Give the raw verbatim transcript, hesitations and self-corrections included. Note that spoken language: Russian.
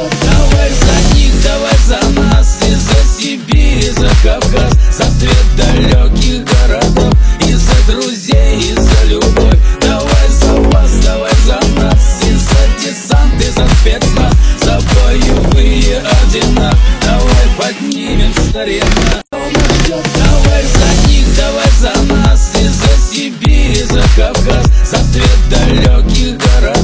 ждет. Давай за них, давай за нас, и за Сибирь, и за Кавказ, за свет далеких городов, и за друзей, и за любовь. Давай за вас, давай за нас, и за десант, и за спецназ, за боевые ордена. Давай поднимем старина. Давай за них, давай за нас, и за Сибирь, и за Кавказ, за свет далеких городов,